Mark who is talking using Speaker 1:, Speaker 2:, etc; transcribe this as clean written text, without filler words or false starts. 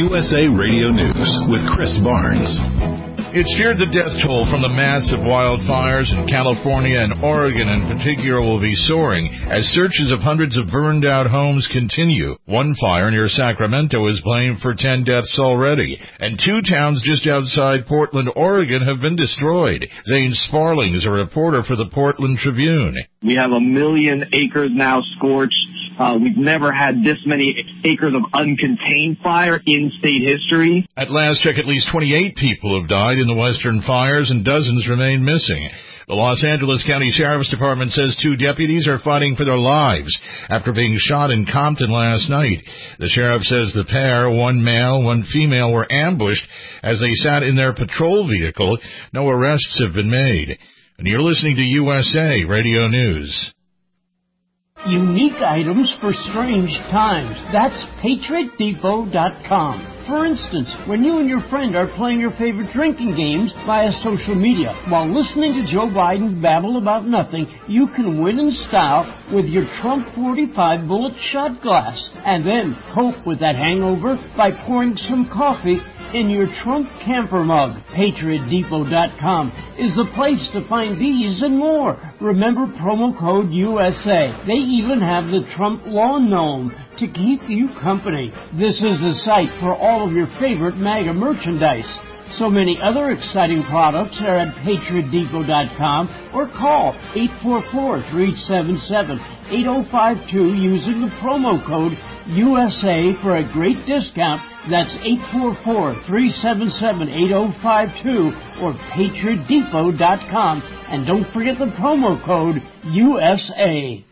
Speaker 1: USA Radio News with Chris Barnes.
Speaker 2: It's feared the death toll from the massive wildfires in California and Oregon in particular will be soaring as searches of hundreds of burned-out homes continue. One fire near Sacramento is blamed for 10 deaths already, and 2 towns just outside Portland, Oregon have been destroyed. Zane Sparling is a reporter for the Portland Tribune.
Speaker 3: We have 1 million acres now scorched. We've never had this many acres of uncontained fire in state history.
Speaker 2: At last check, at least 28 people have died in the western fires and dozens remain missing. The Los Angeles County Sheriff's Department says 2 deputies are fighting for their lives after being shot in Compton last night. The sheriff says the pair, 1 male, 1 female, were ambushed as they sat in their patrol vehicle. No arrests have been made. And you're listening to USA Radio News.
Speaker 4: Unique items for strange times. That's PatriotDepot.com. For instance, when you and your friend are playing your favorite drinking games via social media, while listening to Joe Biden babble about nothing, you can win in style with your Trump 45 bullet shot glass. And then cope with that hangover by pouring some coffee in your Trump camper mug. PatriotDepot.com is the place to find these and more. Remember promo code USA. They even have the Trump Lawn Gnome to keep you company. This is the site for all of your favorite MAGA merchandise. So many other exciting products are at PatriotDepot.com or call 844-377-8052 using the promo code USA for a great discount. That's 844-377-8052 or PatriotDepot.com. And don't forget the promo code USA.